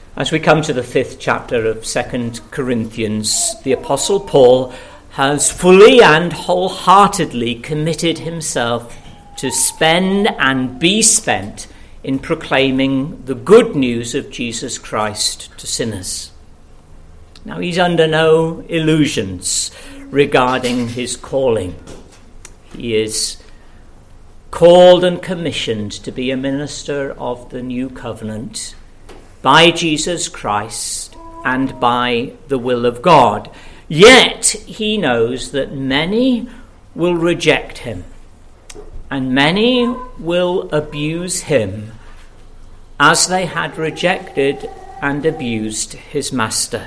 As we come to the 5th chapter of 2 Corinthians, the Apostle Paul has fully and wholeheartedly committed himself to spend and be spent in proclaiming the good news of Jesus Christ to sinners. Now, he's under no illusions regarding his calling. He is called and commissioned to be a minister of the new covenant by Jesus Christ and by the will of God. Yet he knows that many will reject him and many will abuse him as they had rejected and abused his master.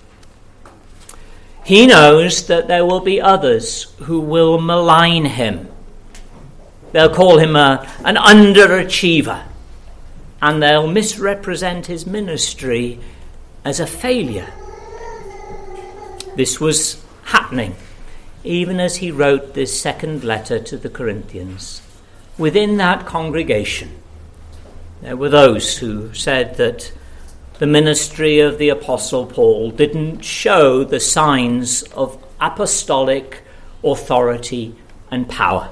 He knows that there will be others who will malign him. They'll call him an underachiever, and they'll misrepresent his ministry as a failure. This was happening even as he wrote this second letter to the Corinthians. Within that congregation, there were those who said that the ministry of the Apostle Paul didn't show the signs of apostolic authority and power.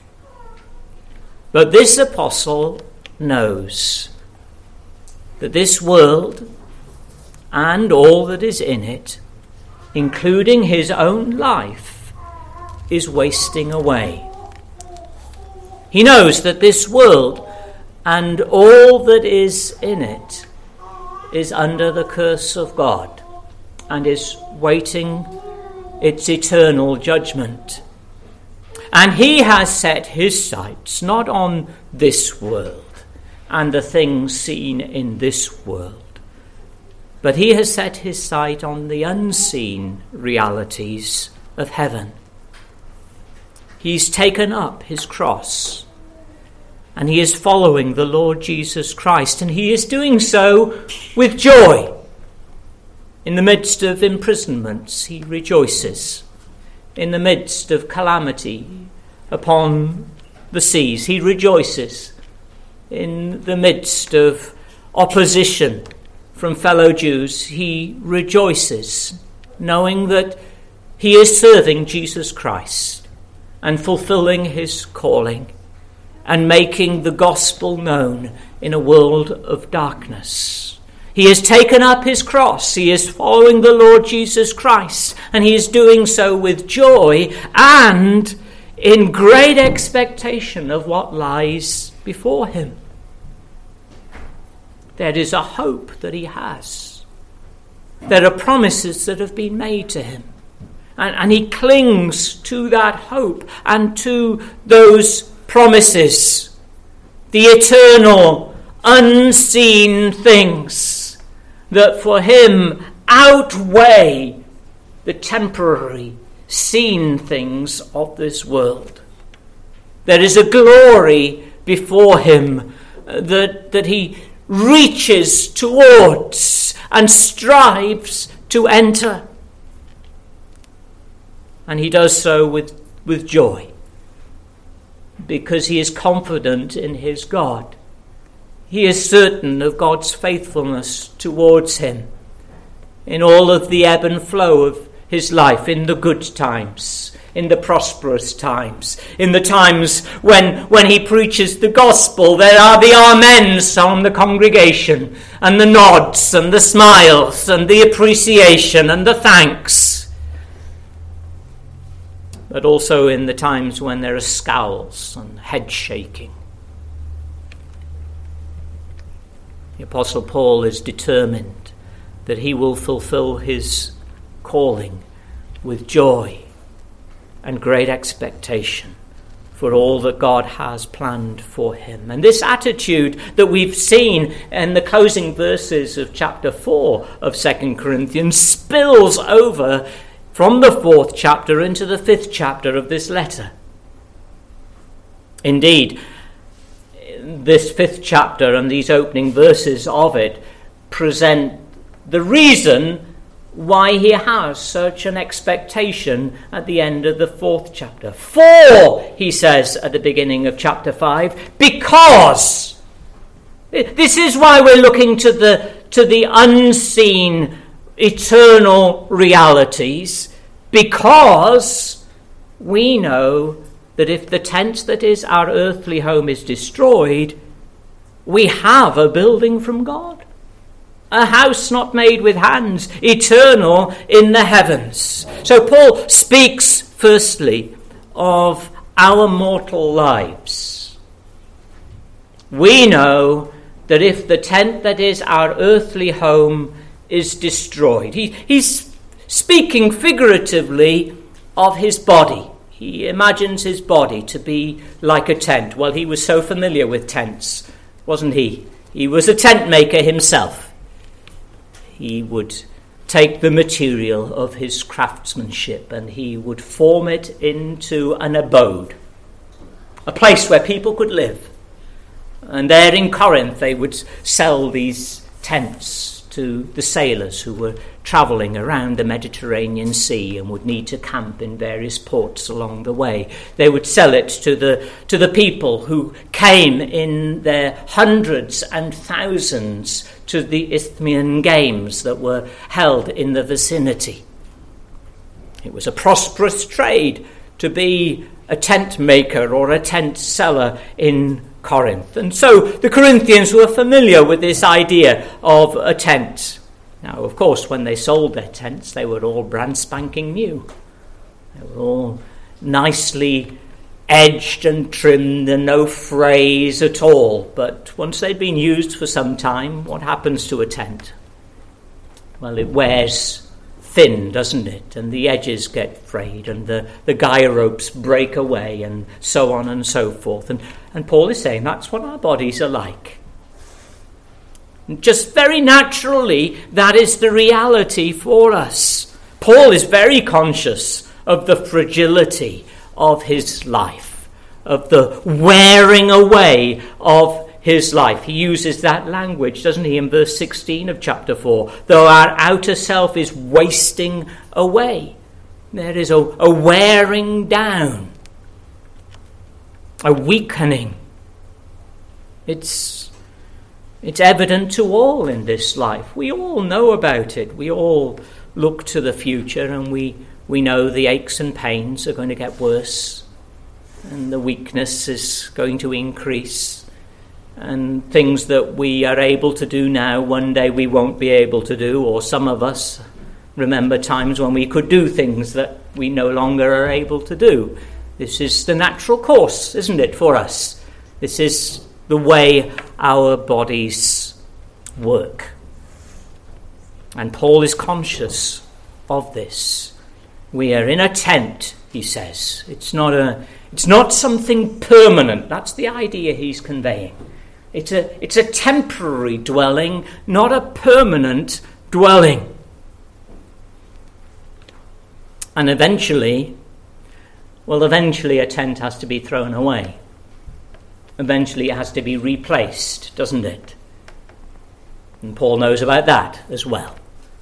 But this apostle knows that this world and all that is in it, including his own life, is wasting away. He knows that this world and all that is in it is under the curse of God and is waiting its eternal judgment. And he has set his sights not on this world and the things seen in this world, but he has set his sight on the unseen realities of heaven. He's taken up his cross and he is following the Lord Jesus Christ, and he is doing so with joy. In the midst of imprisonments, he rejoices. In the midst of calamity upon the seas, he rejoices. In the midst of opposition from fellow Jews, he rejoices, knowing that he is serving Jesus Christ and fulfilling his calling and making the gospel known in a world of darkness. He has taken up his cross. He is following the Lord Jesus Christ, and he is doing so with joy and in great expectation of what lies before him. There is a hope that he has. There are promises that have been made to him, and he clings to that hope and to those promises, the eternal, unseen things that for him outweigh the temporary, seen things of this world. There is a glory before him that he reaches towards and strives to enter. And he does so with joy, because he is confident in his God. He is certain of God's faithfulness towards him in all of the ebb and flow of his life, in the good times, in the prosperous times, in the times when he preaches the gospel. There are the amens on the congregation, and the nods and the smiles and the appreciation and the thanks. But also in the times when there are scowls and head shaking. The Apostle Paul is determined that he will fulfill his calling with joy and great expectation for all that God has planned for him. And this attitude that we've seen in the closing verses of chapter 4 of 2 Corinthians spills over from the 4th chapter into the 5th chapter of this letter. Indeed, this 5th chapter and these opening verses of it present the reason why he has such an expectation at the end of the 4th chapter. For, he says at the beginning of chapter 5, because. This is why we're looking to to the unseen, eternal realities, because we know that if the tent that is our earthly home is destroyed, we have a building from God. A house not made with hands, eternal in the heavens. So Paul speaks firstly of our mortal lives. We know that if the tent that is our earthly home is destroyed, he's speaking figuratively of his body. He imagines his body to be like a tent. Well, he was so familiar with tents, wasn't he? He was a tent maker himself. He would take the material of his craftsmanship and he would form it into an abode, a place where people could live. And there in Corinth they would sell these tents to the sailors who were travelling around the Mediterranean Sea and would need to camp in various ports along the way. They would sell it to the people who came in their hundreds and thousands to the Isthmian Games that were held in the vicinity. It was a prosperous trade to be a tent maker or a tent seller in Corinth. And so the Corinthians were familiar with this idea of a tent. Now, of course, when they sold their tents, they were all brand spanking new. They were all nicely edged and trimmed and no frays at all. But once they'd been used for some time, what happens to a tent? Well, it wears thin, doesn't it? And the edges get frayed and the guy ropes break away and so on and so forth. And Paul is saying that's what our bodies are like. Just very naturally, that is the reality for us. Paul is very conscious of the fragility of his life, of the wearing away of his life. He uses that language, doesn't he, in verse 16 of chapter 4. Though our outer self is wasting away, there is a wearing down, a weakening. It's evident to all in this life. We all know about it. We all look to the future and we know the aches and pains are going to get worse and the weakness is going to increase. And things that we are able to do now, one day we won't be able to do, or some of us remember times when we could do things that we no longer are able to do. This is the natural course, isn't it, for us? This is the way our bodies work. And Paul is conscious of this. We are in a tent, he says. It's not something permanent. That's the idea he's conveying. It's a temporary dwelling, not a permanent dwelling. And eventually a tent has to be thrown away. Eventually it has to be replaced, doesn't it? And Paul knows about that as well.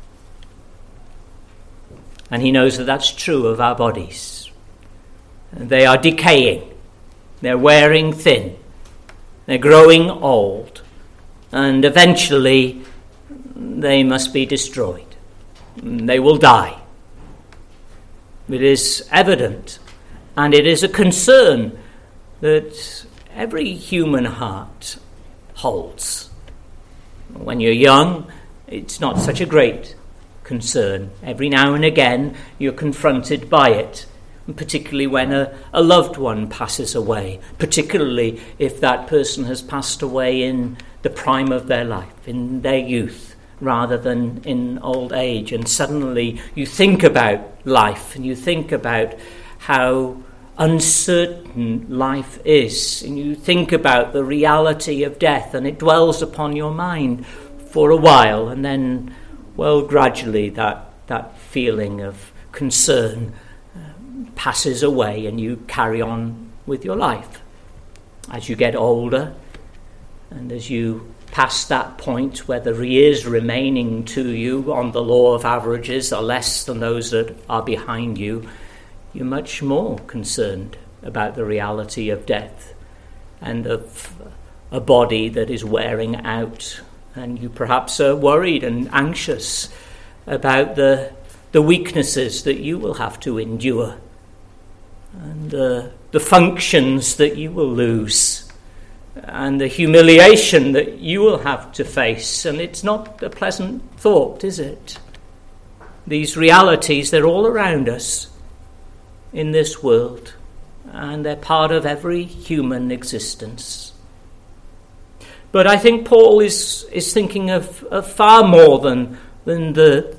And he knows that that's true of our bodies. They are decaying. They're wearing thin. They're growing old, and eventually they must be destroyed. They will die. It is evident, and it is a concern that every human heart holds. When you're young, it's not such a great concern. Every now and again, you're confronted by it. And particularly when a loved one passes away, particularly if that person has passed away in the prime of their life, in their youth, rather than in old age. And suddenly you think about life and you think about how uncertain life is, and you think about the reality of death, and it dwells upon your mind for a while, and then, well, gradually that feeling of concern passes away and you carry on with your life. As you get older and as you pass that point where the years remaining to you on the law of averages are less than those that are behind you, you're much more concerned about the reality of death and of a body that is wearing out And you perhaps are worried and anxious about the weaknesses that you will have to endure and the functions that you will lose and the humiliation that you will have to face. And it's not a pleasant thought, is it? These realities, they're all around us in this world, and they're part of every human existence. But I think Paul is thinking of far more than the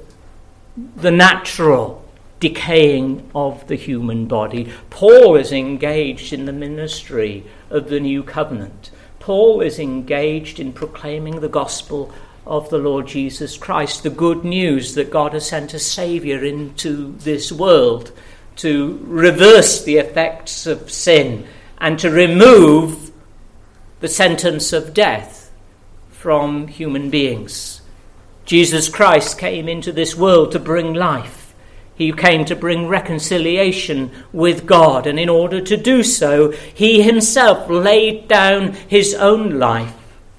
natural decaying of the human body. Paul is engaged in the ministry of the new covenant. Paul is engaged in proclaiming the gospel of the Lord Jesus Christ, the good news that God has sent a Saviour into this world to reverse the effects of sin and to remove the sentence of death from human beings. Jesus Christ came into this world to bring life. He came to bring reconciliation with God, and in order to do so, he himself laid down his own life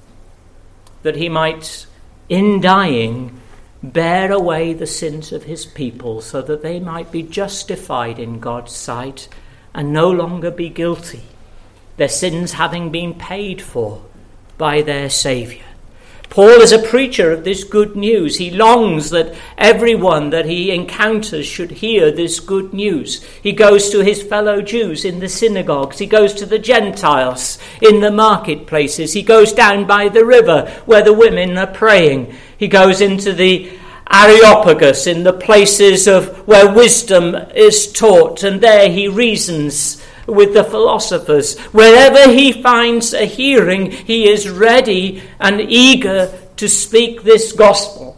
that he might, in dying, bear away the sins of his people so that they might be justified in God's sight and no longer be guilty, their sins having been paid for by their Saviour. Paul is a preacher of this good news. He longs that everyone that he encounters should hear this good news. He goes to his fellow Jews in the synagogues. He goes to the Gentiles in the marketplaces. He goes down by the river where the women are praying. He goes into the Areopagus in the places of where wisdom is taught, and there he reasons with the philosophers. Wherever he finds a hearing, he is ready and eager to speak this gospel.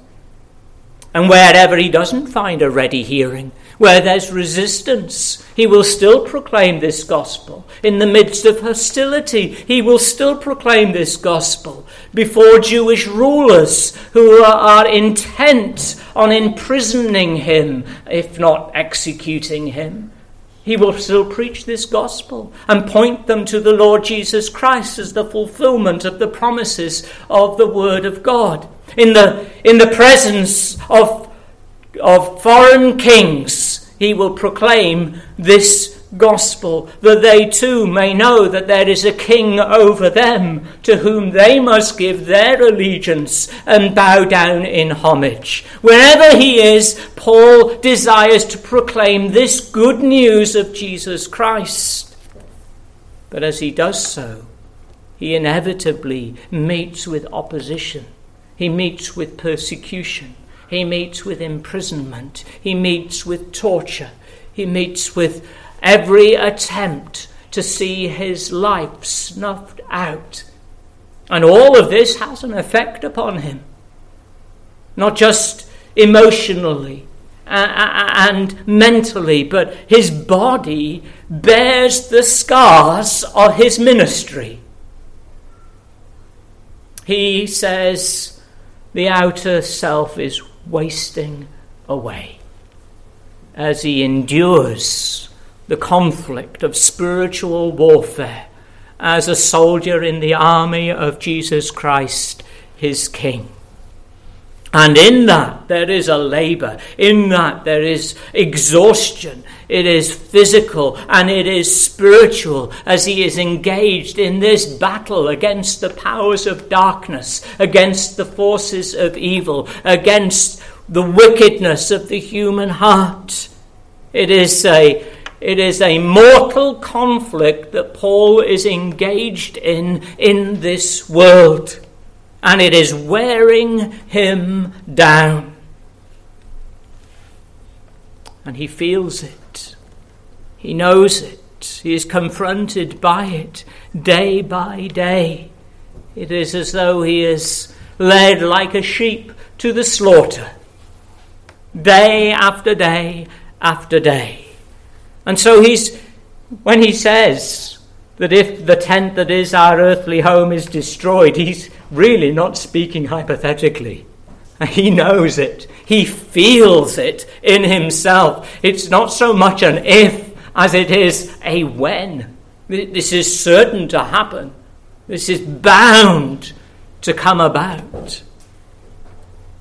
And wherever he doesn't find a ready hearing, where there's resistance, he will still proclaim this gospel. In the midst of hostility, he will still proclaim this gospel before Jewish rulers who are intent on imprisoning him, if not executing him. He will still preach this gospel and point them to the Lord Jesus Christ as the fulfillment of the promises of the Word of God. In the presence of foreign kings, he will proclaim this gospel, that they too may know that there is a king over them to whom they must give their allegiance and bow down in homage. Wherever he is, Paul desires to proclaim this good news of Jesus Christ. But as he does so, he inevitably meets with opposition. He meets with persecution. He meets with imprisonment. He meets with torture. He meets with every attempt to see his life snuffed out. And all of this has an effect upon him. Not just emotionally and mentally, but his body bears the scars of his ministry. He says the outer self is wasting away as he endures the conflict of spiritual warfare as a soldier in the army of Jesus Christ, his King. And in that there is a labour, in that there is exhaustion. It is physical and it is spiritual as he is engaged in this battle against the powers of darkness, against the forces of evil, against the wickedness of the human heart. It is a mortal conflict that Paul is engaged in this world. And it is wearing him down. And he feels it. He knows it. He is confronted by it day by day. It is as though he is led like a sheep to the slaughter, day after day after day. And so when he says that if the tent that is our earthly home is destroyed, he's really not speaking hypothetically. He knows it. He feels it in himself. It's not so much an if as it is a when. This is certain to happen. This is bound to come about.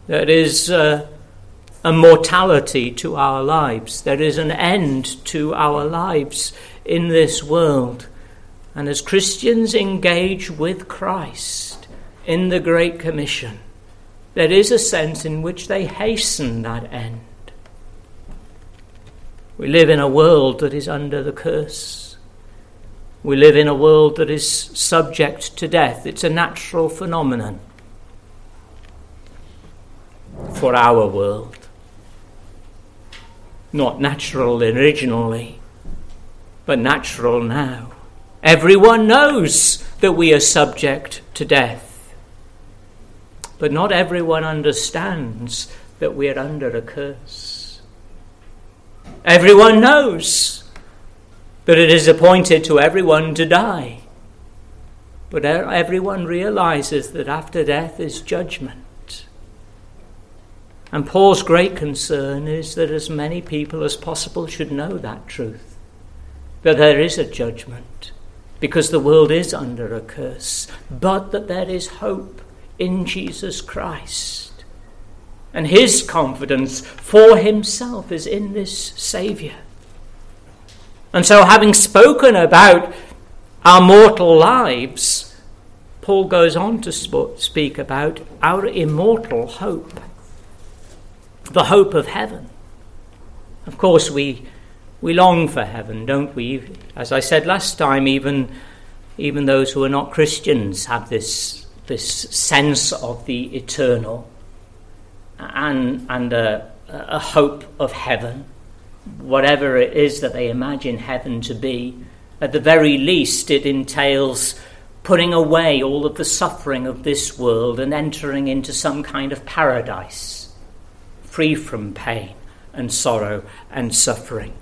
There is a mortality to our lives. There is an end to our lives in this world. And as Christians engage with Christ in the Great Commission, there is a sense in which they hasten that end. We live in a world that is under the curse. We live in a world that is subject to death. It's a natural phenomenon for our world. Not natural originally, but natural now. Everyone knows that we are subject to death, but not everyone understands that we are under a curse. Everyone knows that it is appointed to everyone to die, but everyone realizes that after death is judgment. And Paul's great concern is that as many people as possible should know that truth, that there is a judgment, because the world is under a curse, but that there is hope in Jesus Christ. And his confidence for himself is in this Saviour. And so, having spoken about our mortal lives, Paul goes on to speak about our immortal hope. The hope of heaven. Of course, we long for heaven, don't we? As I said last time, even those who are not Christians have this sense of the eternal and a hope of heaven. Whatever it is that they imagine heaven to be, at the very least it entails putting away all of the suffering of this world and entering into some kind of paradise, free from pain and sorrow and suffering.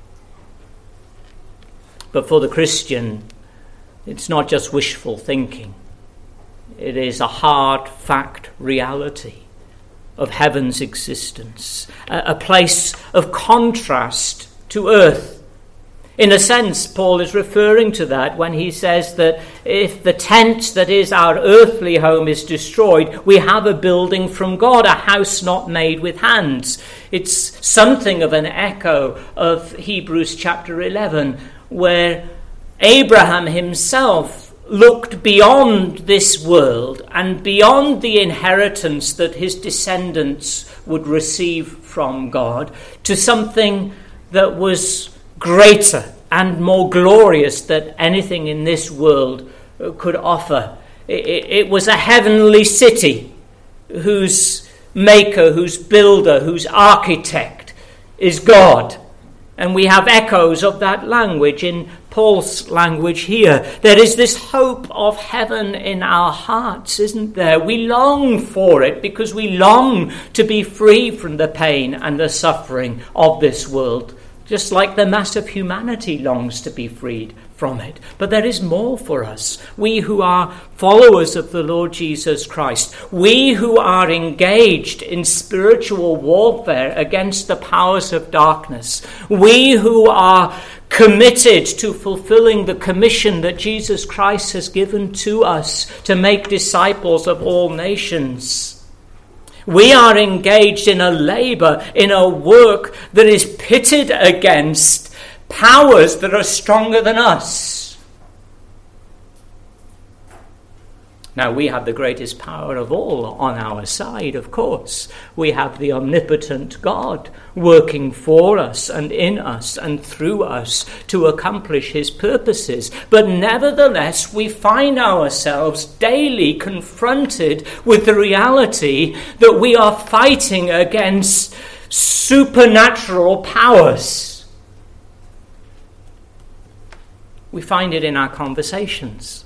But for the Christian, it's not just wishful thinking. It is a hard fact reality of heaven's existence, a place of contrast to earth. In a sense, Paul is referring to that when he says that if the tent that is our earthly home is destroyed, we have a building from God, a house not made with hands. It's something of an echo of Hebrews chapter 11, where Abraham himself looked beyond this world and beyond the inheritance that his descendants would receive from God to something that was greater and more glorious than anything in this world could offer. It was a heavenly city whose maker, whose builder, whose architect is God. And we have echoes of that language in Paul's language here. There is this hope of heaven in our hearts, isn't there? We long for it because we long to be free from the pain and the suffering of this world, just like the mass of humanity longs to be freed from it. But there is more for us. We who are followers of the Lord Jesus Christ, we who are engaged in spiritual warfare against the powers of darkness, we who are committed to fulfilling the commission that Jesus Christ has given to us to make disciples of all nations. We are engaged in a labor, in a work that is pitted against powers that are stronger than us. Now, we have the greatest power of all on our side, of course. We have the omnipotent God working for us and in us and through us to accomplish his purposes. But nevertheless, we find ourselves daily confronted with the reality that we are fighting against supernatural powers. We find it in our conversations.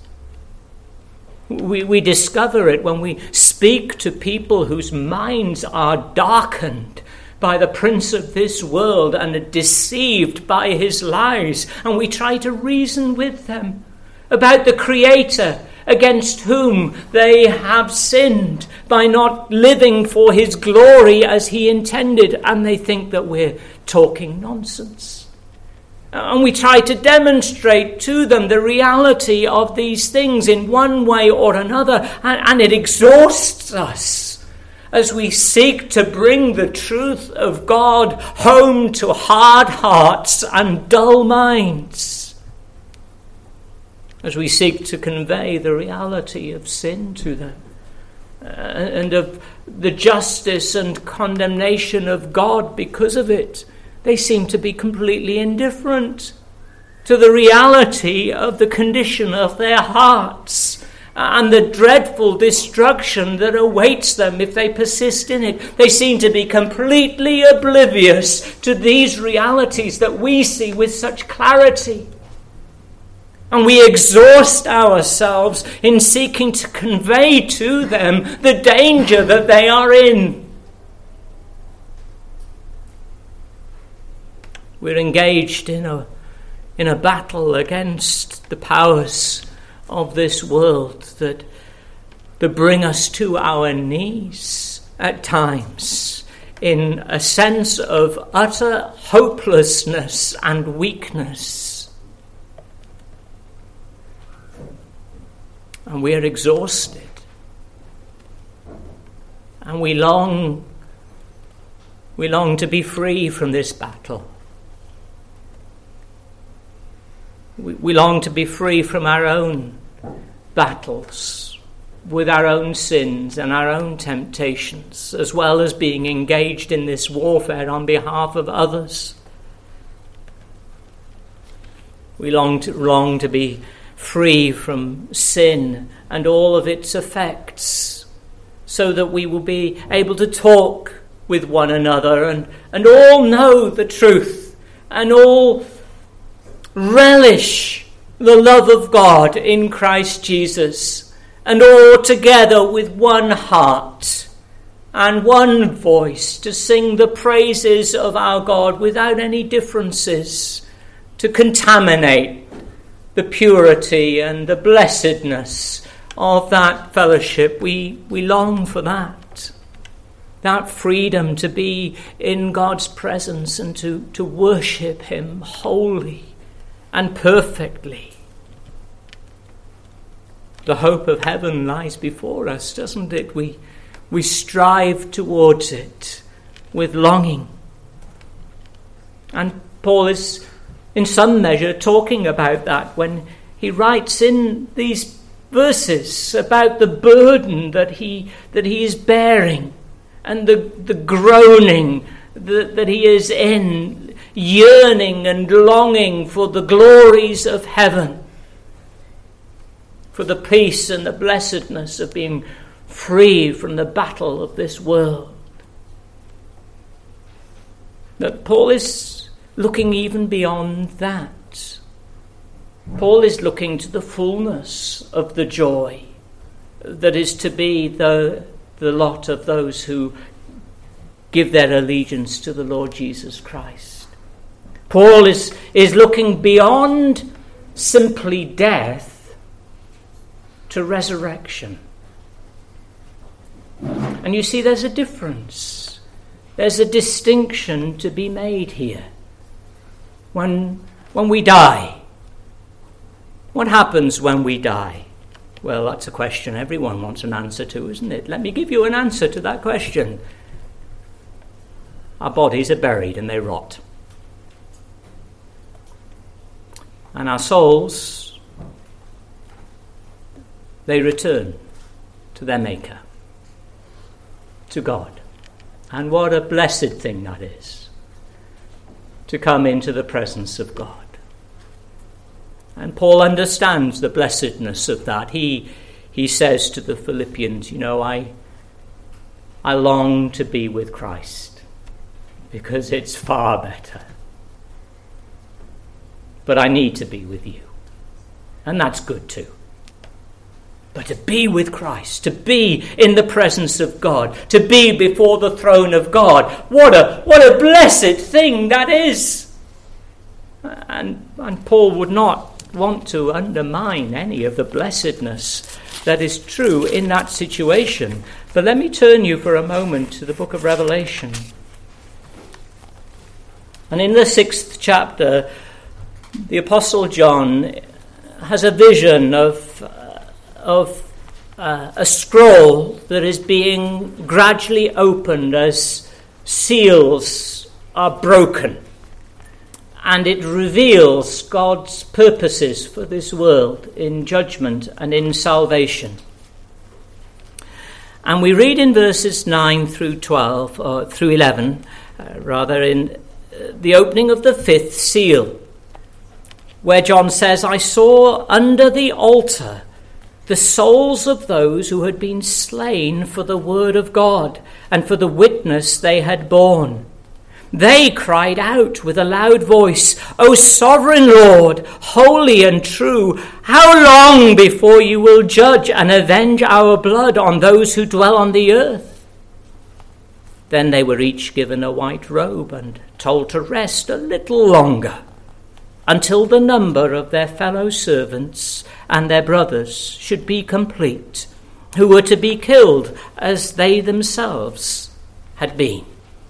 We discover it when we speak to people whose minds are darkened by the prince of this world and are deceived by his lies. And we try to reason with them about the Creator against whom they have sinned by not living for his glory as he intended. And they think that we're talking nonsense. And we try to demonstrate to them the reality of these things in one way or another, and it exhausts us. as we seek to bring the truth of God home to hard hearts and dull minds, as we seek to convey the reality of sin to them, and of the justice and condemnation of God because of it. They seem to be completely indifferent to the reality of the condition of their hearts and the dreadful destruction that awaits them if they persist in it. They seem to be completely oblivious to these realities that we see with such clarity. And we exhaust ourselves in seeking to convey to them the danger that they are in. We're engaged in a battle against the powers of this world that bring us to our knees at times in a sense of utter hopelessness and weakness. And we are exhausted. And we long to be free from this battle. We long to be free from our own battles with our own sins and our own temptations, as well as being engaged in this warfare on behalf of others. We long to be free from sin and all of its effects, so that we will be able to talk with one another and all know the truth and all relish the love of God in Christ Jesus, and all together with one heart and one voice to sing the praises of our God without any differences to contaminate the purity and the blessedness of that fellowship. We long for that freedom to be in God's presence and to worship him wholly and perfectly. The hope of heaven lies before us, doesn't it? We strive towards it with longing. And Paul is in some measure talking about that when he writes in these verses about the burden that he is bearing and the groaning that he is in, yearning and longing for the glories of heaven, for the peace and the blessedness of being free from the battle of this world. But Paul is looking even beyond that. Paul is looking to the fullness of the joy that is to be the lot of those who give their allegiance to the Lord Jesus Christ. Paul is looking beyond simply death to resurrection. And you see, there's a difference. There's a distinction to be made here. When we die, what happens when we die? Well, that's a question everyone wants an answer to, isn't it? Let me give you an answer to that question. Our bodies are buried and they rot. And our souls, they return to their Maker, to God. And what a blessed thing that is, to come into the presence of God. And Paul understands the blessedness of that. He says to the Philippians, I long to be with Christ because it's far better. But I need to be with you. And that's good too. But to be with Christ, to be in the presence of God, to be before the throne of God, what a blessed thing that is. And Paul would not want to undermine any of the blessedness that is true in that situation. But let me turn you for a moment to the book of Revelation. And in the 6th chapter, the Apostle John has a vision of a scroll that is being gradually opened as seals are broken, and it reveals God's purposes for this world in judgment and in salvation. And we read in verses 9 through 12, or through 11, in the opening of the fifth seal, where John says, "I saw under the altar the souls of those who had been slain for the word of God and for the witness they had borne. They cried out with a loud voice, 'O sovereign Lord, holy and true, how long before you will judge and avenge our blood on those who dwell on the earth?' Then they were each given a white robe and told to rest a little longer, until the number of their fellow servants and their brothers should be complete, who were to be killed as they themselves had been."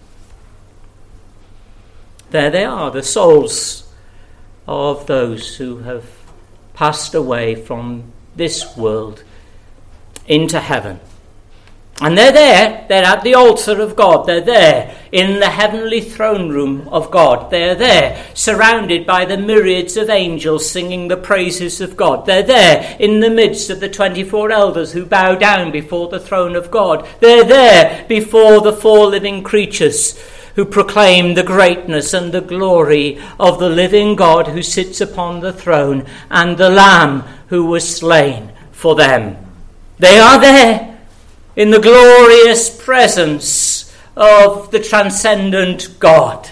There they are, the souls of those who have passed away from this world into heaven. And they're there, they're at the altar of God, they're there in the heavenly throne room of God, they're there surrounded by the myriads of angels singing the praises of God, they're there in the midst of the 24 elders who bow down before the throne of God, they're there before the 4 living creatures who proclaim the greatness and the glory of the living God who sits upon the throne and the Lamb who was slain for them. They are there in the glorious presence of the transcendent God.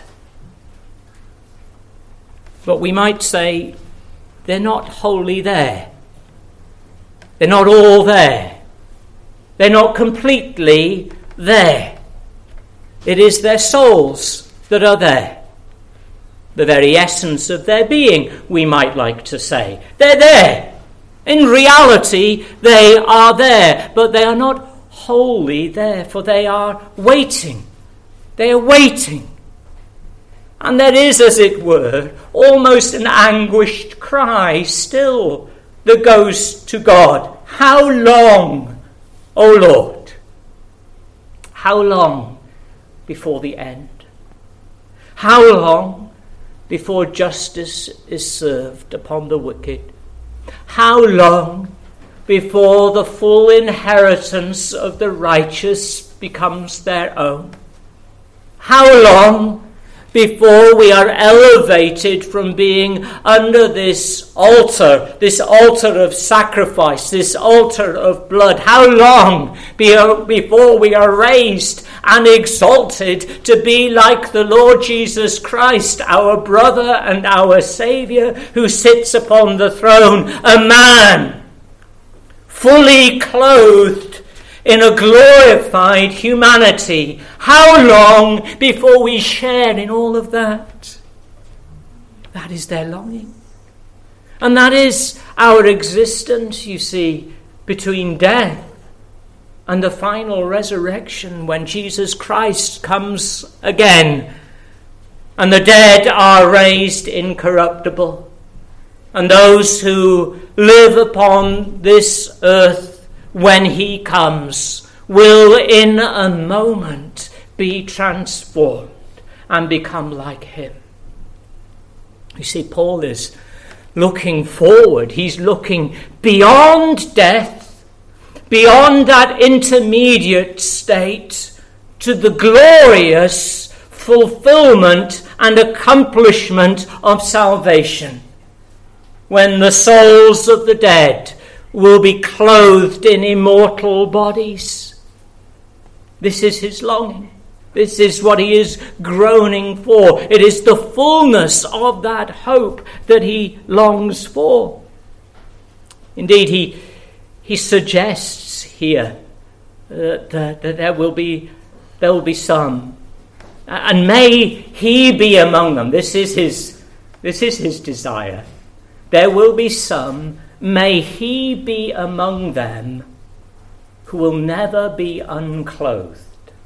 But we might say they're not wholly there. They're not all there. They're not completely there. It is their souls that are there. The very essence of their being, we might like to say. They're there. In reality, they are there, but they are not wholly there, for they are waiting. They are waiting. And there is, as it were, almost an anguished cry still that goes to God. How long, O Lord? How long before the end? How long before justice is served upon the wicked? How long before the full inheritance of the righteous becomes their own? How long before we are elevated from being under this altar of sacrifice, this altar of blood? How long before we are raised and exalted to be like the Lord Jesus Christ, our brother and our Saviour, who sits upon the throne, a man fully clothed in a glorified humanity? How long before we share in all of that? That is their longing. And that is our existence, you see, between death and the final resurrection, when Jesus Christ comes again and the dead are raised incorruptible, and those who live upon this earth when he comes will in a moment be transformed and become like him. You see, Paul is looking forward. He's looking beyond death, beyond that intermediate state, to the glorious fulfillment and accomplishment of salvation, when the souls of the dead will be clothed in immortal bodies. This is his longing. This is what he is groaning for. It is the fullness of that hope that he longs for. Indeed, he suggests here that there will be some, and may he be among them. This is his desire. There will be some, may he be among them, who will never be unclothed.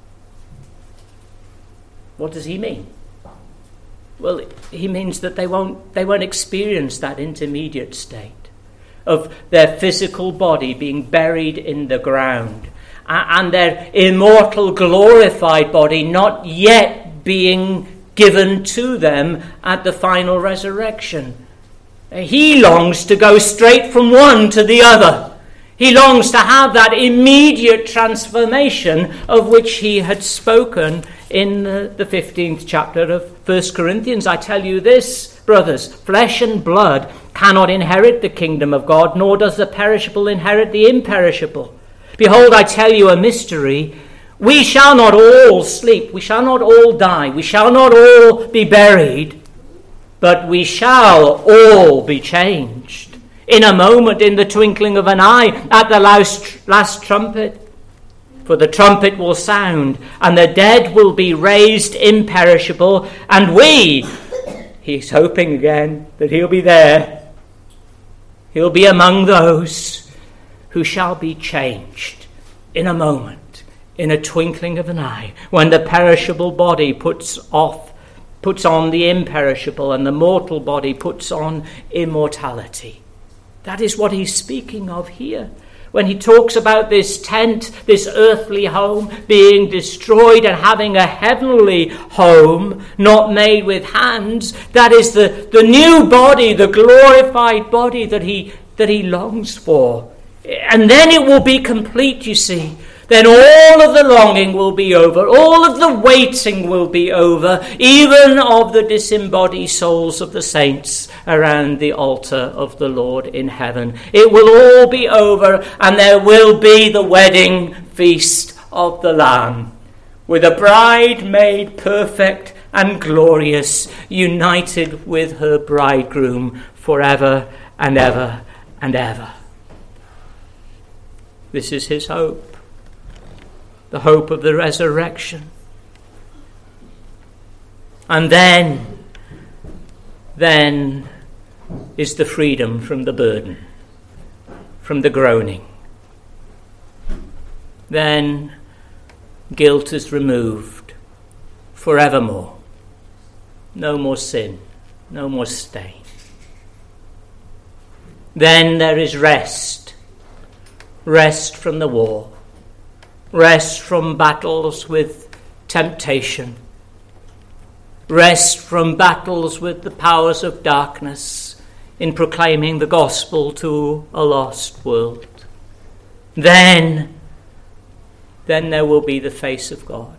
What does he mean? Well, he means that they won't experience that intermediate state, of their physical body being buried in the ground, and their immortal, glorified body not yet being given to them at the final resurrection. He longs to go straight from one to the other. He longs to have that immediate transformation of which he had spoken in the 15th chapter of 1 Corinthians. I tell you this, brothers, flesh and blood cannot inherit the kingdom of God, nor does the perishable inherit the imperishable. Behold, I tell you a mystery. We shall not all sleep, we shall not all die, we shall not all be buried, but we shall all be changed. In a moment, in the twinkling of an eye, at the last trumpet. For the trumpet will sound, and the dead will be raised imperishable, and we, he's hoping again that he'll be there. He'll be among those who shall be changed in a moment, in a twinkling of an eye, when the perishable body puts on the imperishable, and the mortal body puts on immortality. That is what he's speaking of here. When he talks about this tent, this earthly home being destroyed and having a heavenly home, not made with hands, that is the new body, the glorified body that he longs for. And then it will be complete, you see. Then all of the longing will be over, all of the waiting will be over, even of the disembodied souls of the saints around the altar of the Lord in heaven. It will all be over, and there will be the wedding feast of the Lamb, with a bride made perfect and glorious, united with her bridegroom forever and ever and ever. This is his hope. The hope of the resurrection. And then is the freedom from the burden, from the groaning. Then guilt is removed forevermore. No more sin, no more stain. Then there is rest from the war. Rest from battles with temptation. Rest from battles with the powers of darkness in proclaiming the gospel to a lost world. Then there will be the face of God.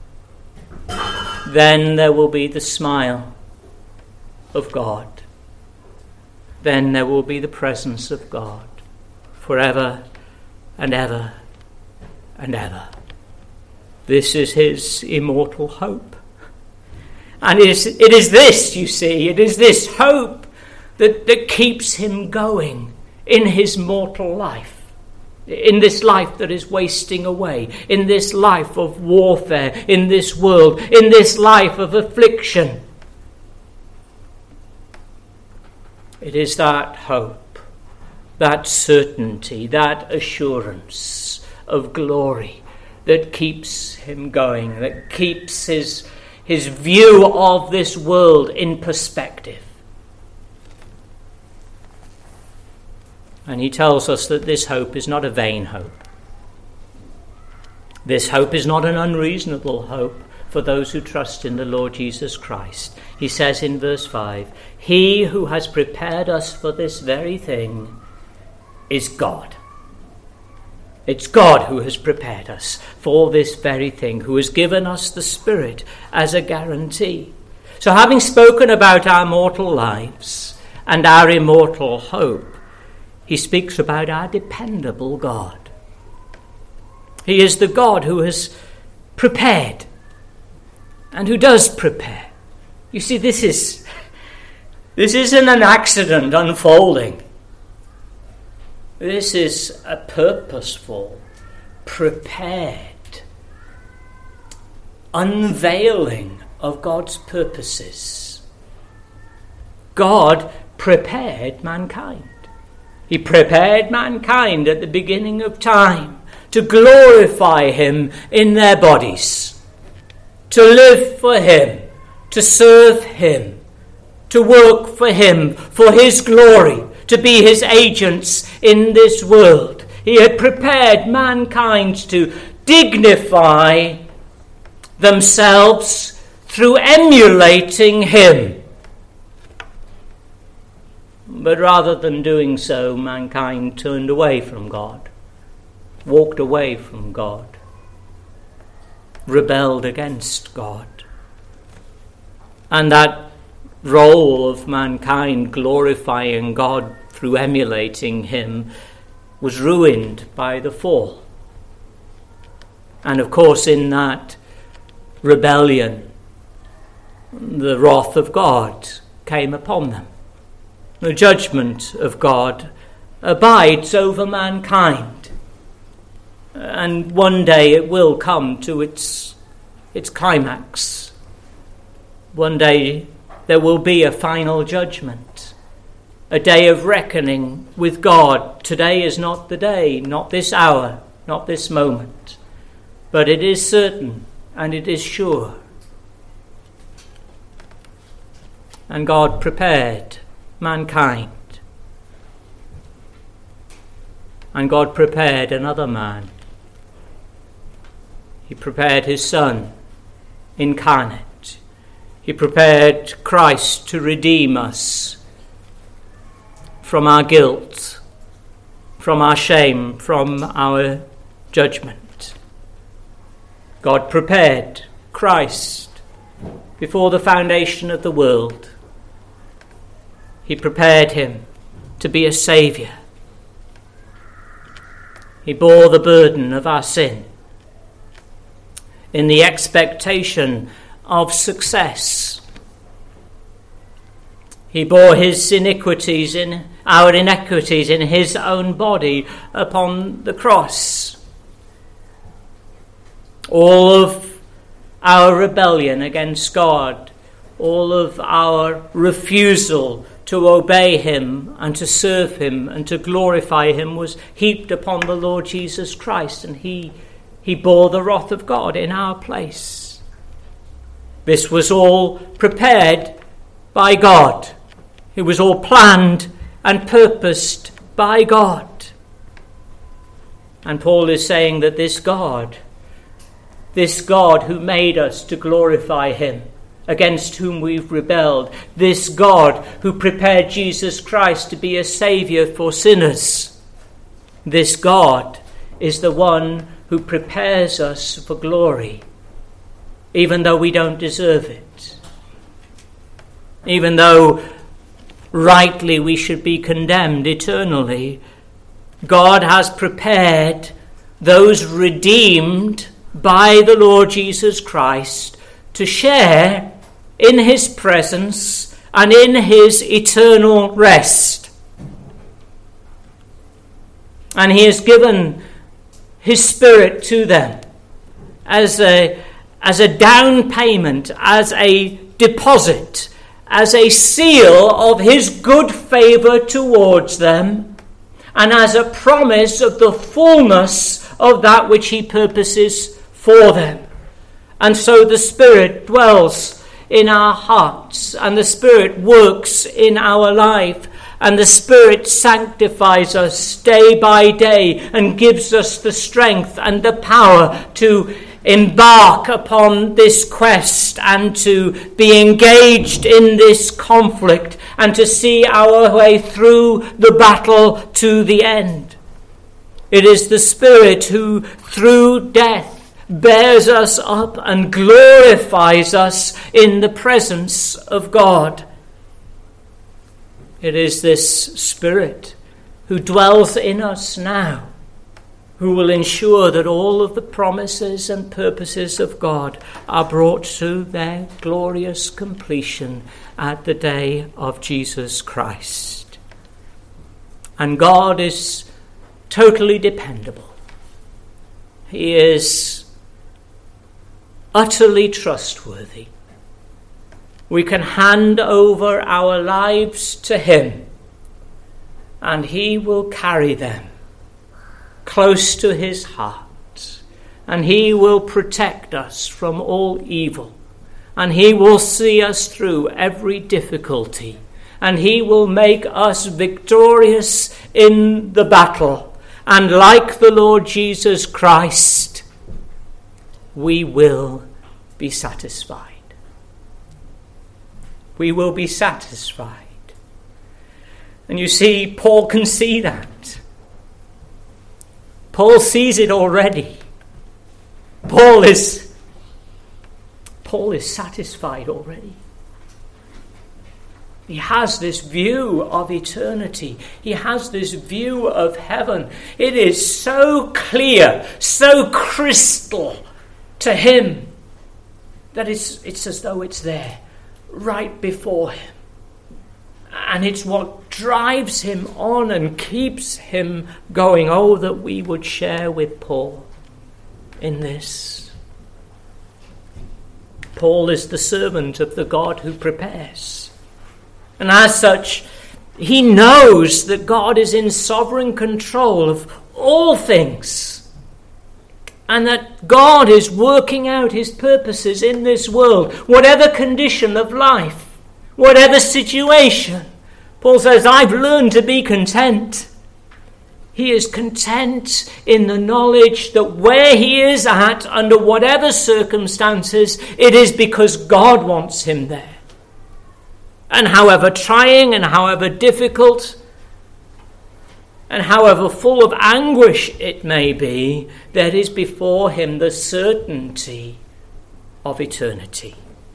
Then there will be the smile of God. Then there will be the presence of God forever and ever and ever. This is his immortal hope. And it is this, you see, it is this hope that keeps him going in his mortal life, in this life that is wasting away, in this life of warfare, in this world, in this life of affliction. It is that hope, that certainty, that assurance of glory that keeps him going, that keeps his view of this world in perspective. And he tells us that this hope is not a vain hope. This hope is not an unreasonable hope for those who trust in the Lord Jesus Christ. He says in verse 5, "He who has prepared us for this very thing is God." It's God who has prepared us for this very thing, who has given us the Spirit as a guarantee. So having spoken about our mortal lives and our immortal hope, he speaks about our dependable God. He is the God who has prepared and who does prepare. You see, this isn't an accident unfolding. This is a purposeful, prepared unveiling of God's purposes. God prepared mankind. He prepared mankind at the beginning of time to glorify him in their bodies, to live for him, to serve him, to work for him, for his glory, to be his agents in this world. He had prepared mankind to dignify themselves through emulating him. But rather than doing so, mankind turned away from God, walked away from God, rebelled against God. And that role of mankind glorifying God through emulating him was ruined by the fall. And of course, in that rebellion, the wrath of God came upon them. The judgment of God abides over mankind. And one day it will come to its climax. One day there will be a final judgment, a day of reckoning with God. Today is not the day, not this hour, not this moment, but it is certain and it is sure. And God prepared mankind. And God prepared another man. He prepared his Son incarnate. He prepared Christ to redeem us from our guilt, from our shame, from our judgment. God prepared Christ before the foundation of the world. He prepared him to be a saviour. He bore the burden of our sin in the expectation of success. He bore his iniquities in our inequities in his own body upon the cross. All of our rebellion against God, all of our refusal to obey him and to serve him and to glorify him was heaped upon the Lord Jesus Christ, and he bore the wrath of God in our place. This was all prepared by God. It was all planned and purposed by God. And Paul is saying that this God who made us to glorify him, against whom we've rebelled, this God who prepared Jesus Christ to be a saviour for sinners, this God is the one who prepares us for glory, even though we don't deserve it, even though rightly we should be condemned eternally. God has prepared those redeemed by the Lord Jesus Christ to share in his presence and in his eternal rest. And he has given his Spirit to them as a down payment, as a deposit, as a seal of his good favour towards them, and as a promise of the fullness of that which he purposes for them. And so the Spirit dwells in our hearts, and the Spirit works in our life, and the Spirit sanctifies us day by day and gives us the strength and the power to embark upon this quest and to be engaged in this conflict and to see our way through the battle to the end. It is the Spirit who, through death, bears us up and glorifies us in the presence of God. It is this Spirit who dwells in us now, who will ensure that all of the promises and purposes of God are brought to their glorious completion at the day of Jesus Christ. And God is totally dependable. He is utterly trustworthy. We can hand over our lives to him, and he will carry them close to his heart, and he will protect us from all evil, and he will see us through every difficulty, and he will make us victorious in the battle. And like the Lord Jesus Christ, we will be satisfied. We will be satisfied. And you see, Paul can see that. Paul sees it already. Paul is satisfied already. He has this view of eternity. He has this view of heaven. It is so clear, so crystal to him that it's as though it's there, right before him. And it's what drives him on and keeps him going. Oh, that we would share with Paul in this. Paul is the servant of the God who prepares. And as such, he knows that God is in sovereign control of all things. And that God is working out his purposes in this world, whatever condition of life, whatever situation. Paul says, I've learned to be content. He is content in the knowledge that where he is at, under whatever circumstances, it is because God wants him there. And however trying and however difficult and however full of anguish it may be, there is before him the certainty of eternity.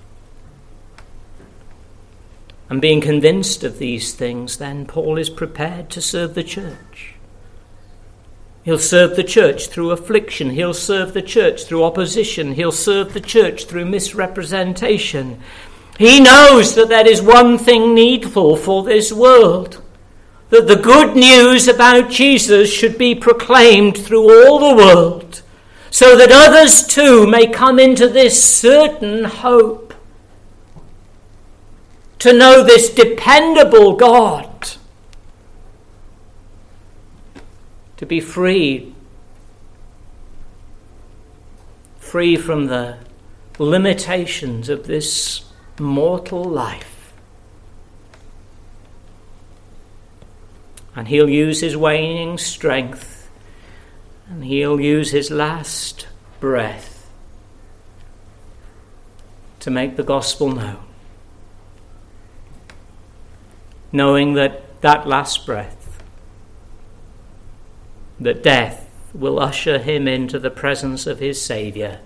And being convinced of these things, then Paul is prepared to serve the church. He'll serve the church through affliction. He'll serve the church through opposition. He'll serve the church through misrepresentation. He knows that there is one thing needful for this world, that the good news about Jesus should be proclaimed through all the world, so that others too may come into this certain hope, to know this dependable God, to be free from the limitations of this mortal life. And he'll use his waning strength, and he'll use his last breath to make the gospel known, knowing that that last breath, that death will usher him into the presence of his Saviour,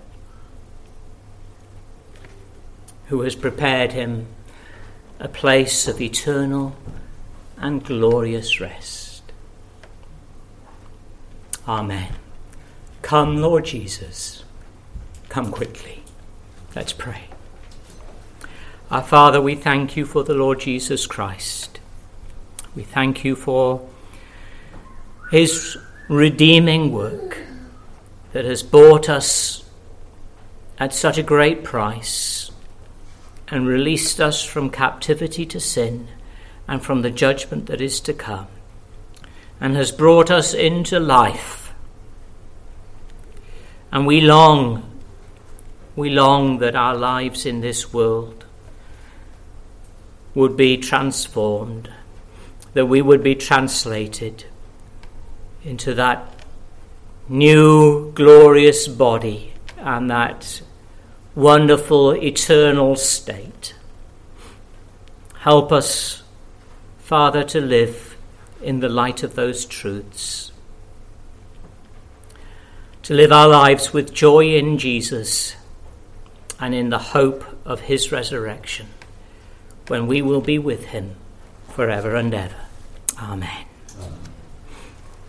who has prepared him a place of eternal and glorious rest. Amen. Come, Lord Jesus. Come quickly. Let's pray. Our Father, we thank you for the Lord Jesus Christ. We thank you for his redeeming work that has bought us at such a great price and released us from captivity to sin and from the judgment that is to come, and has brought us into life. And we long that our lives in this world would be transformed, that we would be translated into that new glorious body and that wonderful eternal state. Help us, Father, to live in the light of those truths, to live our lives with joy in Jesus and in the hope of his resurrection, when we will be with him forever and ever. Amen.